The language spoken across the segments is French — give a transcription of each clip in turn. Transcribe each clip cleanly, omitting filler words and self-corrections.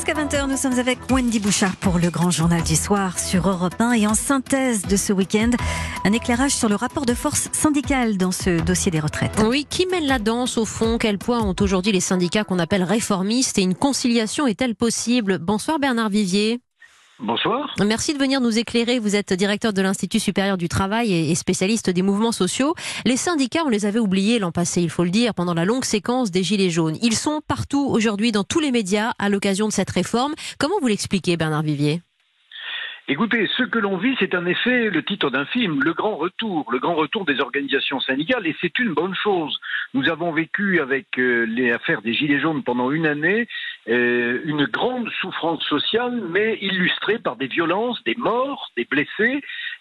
Jusqu'à 20h, nous sommes avec Wendy Bouchard pour le grand journal du soir sur Europe 1. Et en synthèse de ce week-end, un éclairage sur le rapport de force syndical dans ce dossier des retraites. Oui, qui mène la danse au fond? Quel poids ont aujourd'hui les syndicats qu'on appelle réformistes? Et une conciliation est-elle possible? Bonsoir Bernard Vivier. Bonsoir. Merci de venir nous éclairer. Vous êtes directeur de l'Institut supérieur du travail et spécialiste des mouvements sociaux. Les syndicats, on les avait oubliés l'an passé, il faut le dire, pendant la longue séquence des Gilets jaunes. Ils sont partout aujourd'hui dans tous les médias à l'occasion de cette réforme. Comment vous l'expliquez, Bernard Vivier ? Écoutez, ce que l'on vit, c'est en effet le titre d'un film, le grand retour des organisations syndicales, et c'est une bonne chose. Nous avons vécu avec les affaires des Gilets jaunes pendant une année, une grande souffrance sociale, mais illustrée par des violences, des morts, des blessés.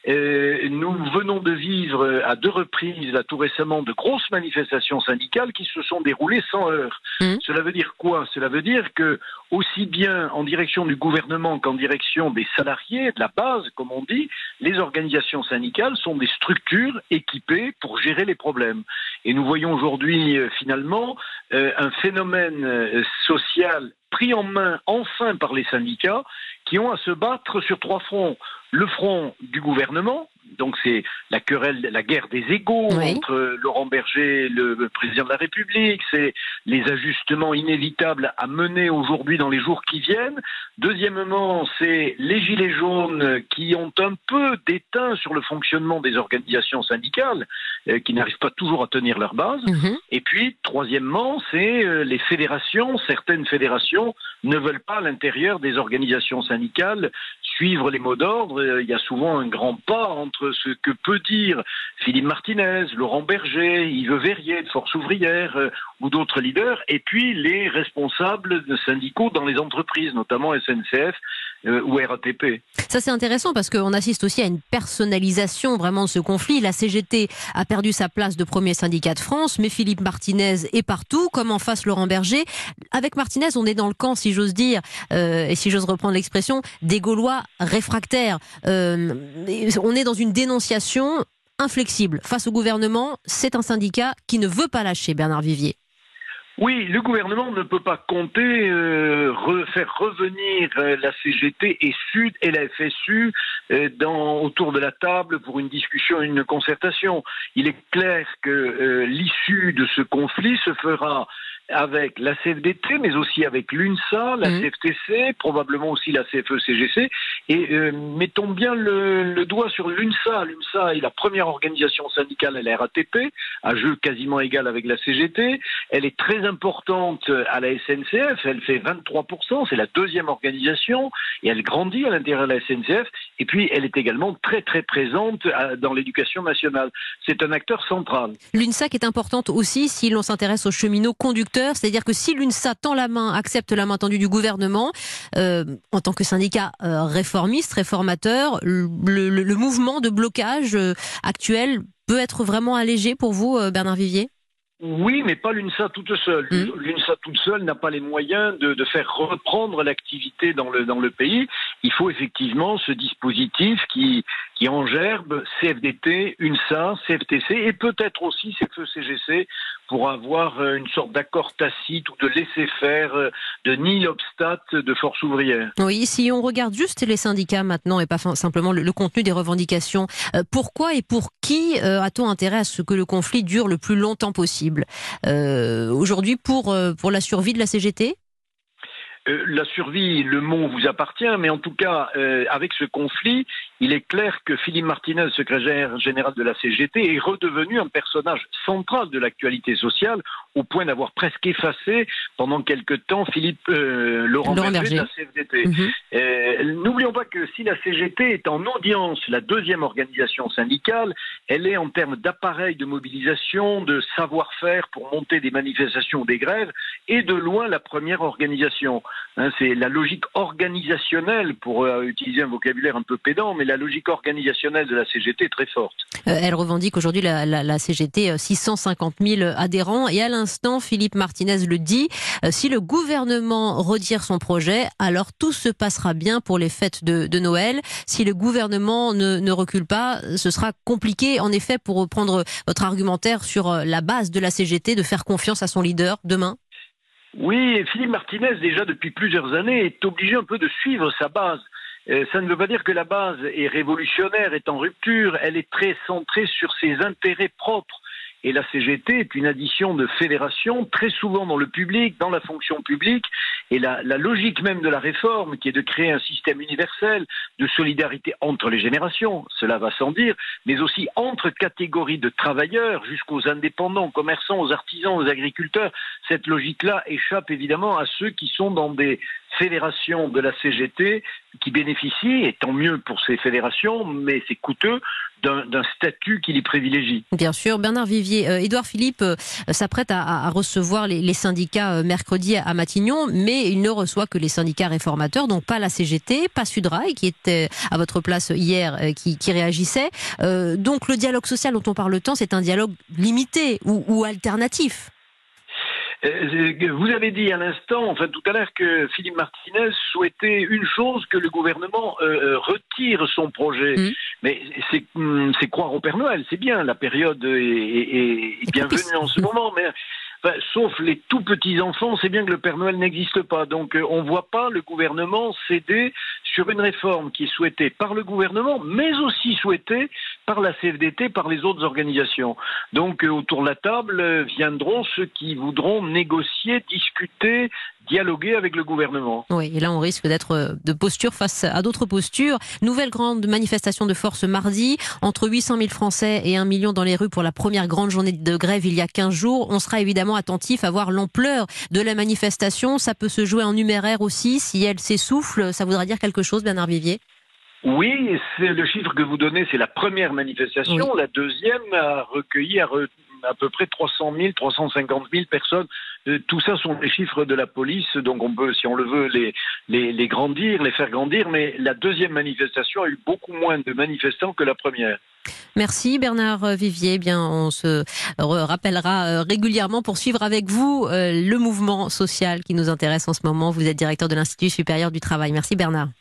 Nous venons de vivre à 2 reprises, là tout récemment, de grosses manifestations syndicales qui se sont déroulées sans heurts. Cela veut dire quoi? Cela veut dire que, aussi bien en direction du gouvernement qu'en direction des salariés, de la base, comme on dit, les organisations syndicales sont des structures équipées pour gérer les problèmes. Et nous voyons aujourd'hui, finalement, un phénomène social pris en main enfin par les syndicats qui ont à se battre sur 3 fronts. Le front du gouvernement, donc c'est la querelle, la guerre des égos entre Laurent Berger et le président de la République, c'est les ajustements inévitables à mener aujourd'hui dans les jours qui viennent. Deuxièmement, c'est les Gilets jaunes qui ont un peu déteint sur le fonctionnement des organisations syndicales, qui n'arrivent pas toujours à tenir leur base. Et puis, troisièmement, c'est les fédérations. Certaines fédérations ne veulent pas à l'intérieur des organisations syndicales suivre les mots d'ordre. Il y a souvent un grand pas entre ce que peut dire Philippe Martinez, Laurent Berger, Yves Verrier de Force ouvrière ou d'autres leaders, et puis les responsables syndicaux dans les entreprises, notamment SNCF ou RATP. Ça c'est intéressant parce qu'on assiste aussi à une personnalisation vraiment de ce conflit. La CGT a perdu sa place de premier syndicat de France, mais Philippe Martinez est partout, comme en face Laurent Berger. Avec Martinez, on est dans le camp, si j'ose dire, et si j'ose reprendre l'expression, des Gaulois réfractaires. On est dans une dénonciation inflexible face au gouvernement. C'est un syndicat qui ne veut pas lâcher, Bernard Vivier. Oui, le gouvernement ne peut pas compter faire revenir la CGT et Sud et la FSU autour de la table pour une discussion et une concertation. Il est clair que l'issue de ce conflit se fera avec la CFDT, mais aussi avec l'UNSA, la CFTC, probablement aussi la CFE-CGC. Et mettons bien le doigt sur l'UNSA. L'UNSA est la première organisation syndicale à la RATP, à jeu quasiment égal avec la CGT. Elle est très importante à la SNCF, elle fait 23%, c'est la 2e organisation, et elle grandit à l'intérieur de la SNCF. Et puis, elle est également très très présente dans l'éducation nationale. C'est un acteur central. L'UNSA qui est importante aussi si l'on s'intéresse aux cheminots conducteurs, c'est-à-dire que si l'UNSA tend la main, accepte la main tendue du gouvernement, en tant que syndicat réformiste, réformateur, le mouvement de blocage actuel peut être vraiment allégé pour vous, Bernard Vivier ? Oui, mais pas l'UNSA toute seule. L'UNSA toute seule n'a pas les moyens de faire reprendre l'activité dans le pays. Il faut effectivement ce dispositif qui engerbe CFDT, UNSA, CFTC et peut-être aussi CFE-CGC pour avoir une sorte d'accord tacite ou de laisser-faire, de nil obstat de Force ouvrière. Oui, si on regarde juste les syndicats maintenant et pas simplement le contenu des revendications, pourquoi et pour qui a-t-on intérêt à ce que le conflit dure le plus longtemps possible ? Aujourd'hui, pour la survie de la CGT ? La survie, le mot vous appartient, mais en tout cas, avec ce conflit, il est clair que Philippe Martinez, secrétaire général de la CGT, est redevenu un personnage central de l'actualité sociale, au point d'avoir presque effacé pendant quelque temps Laurent Berger de la CFDT. N'oublions pas que si la CGT est en audience, la 2e organisation syndicale, elle est en termes d'appareil de mobilisation, de savoir-faire pour monter des manifestations ou des grèves, et de loin la première organisation. C'est la logique organisationnelle, pour utiliser un vocabulaire un peu pédant, mais la logique organisationnelle de la CGT est très forte. Elle revendique aujourd'hui la CGT 650 000 adhérents, et à l'instant, Philippe Martinez le dit, si le gouvernement retire son projet, alors tout se passera bien pour les fêtes de Noël. Si le gouvernement ne recule pas, ce sera compliqué, en effet, pour reprendre votre argumentaire sur la base de la CGT, de faire confiance à son leader demain. Oui, et Philippe Martinez, déjà depuis plusieurs années, est obligé un peu de suivre sa base. Ça ne veut pas dire que la base est révolutionnaire, est en rupture, elle est très centrée sur ses intérêts propres. Et la CGT est une addition de fédérations, très souvent dans le public, dans la fonction publique. Et la logique même de la réforme, qui est de créer un système universel de solidarité entre les générations, cela va sans dire, mais aussi entre catégories de travailleurs, jusqu'aux indépendants, aux commerçants, aux artisans, aux agriculteurs. Cette logique-là échappe évidemment à ceux qui sont dans des fédérations de la CGT qui bénéficient, et tant mieux pour ces fédérations, mais c'est coûteux, d'un statut qui les privilégie. Bien sûr. Bernard Vivier, Édouard Philippe s'apprête à recevoir les syndicats mercredi à Matignon, mais il ne reçoit que les syndicats réformateurs, donc pas la CGT, pas Sudrail, qui était à votre place hier, qui réagissait. Donc le dialogue social dont on parle tant, c'est un dialogue limité ou alternatif. Vous avez dit à l'instant, enfin tout à l'heure, que Philippe Martinez souhaitait une chose, que le gouvernement retire son projet. Mais c'est croire au Père Noël, c'est bien, la période est bienvenue en ce moment, mais sauf les tout petits enfants, c'est bien que le Père Noël n'existe pas. Donc on ne voit pas le gouvernement céder sur une réforme qui est souhaitée par le gouvernement, mais aussi souhaitée par la CFDT, par les autres organisations. Donc autour de la table viendront ceux qui voudront négocier, discuter, dialoguer avec le gouvernement. Oui, et là on risque d'être de posture face à d'autres postures. Nouvelle grande manifestation de force mardi, entre 800 000 Français et 1 million dans les rues pour la première grande journée de grève il y a 15 jours. On sera évidemment attentif à voir l'ampleur de la manifestation. Ça peut se jouer en numéraire aussi. Si elle s'essouffle, ça voudra dire quelque chose, Bernard Vivier? Oui, c'est le chiffre que vous donnez, c'est la première manifestation. Oui. La deuxième a recueilli à peu près 300 000, 350 000 personnes. Tout ça sont les chiffres de la police, donc on peut, si on le veut, les grandir, les faire grandir. Mais la deuxième manifestation a eu beaucoup moins de manifestants que la première. Merci Bernard Vivier. Bien, on se rappellera régulièrement pour suivre avec vous le mouvement social qui nous intéresse en ce moment. Vous êtes directeur de l'Institut supérieur du travail. Merci Bernard.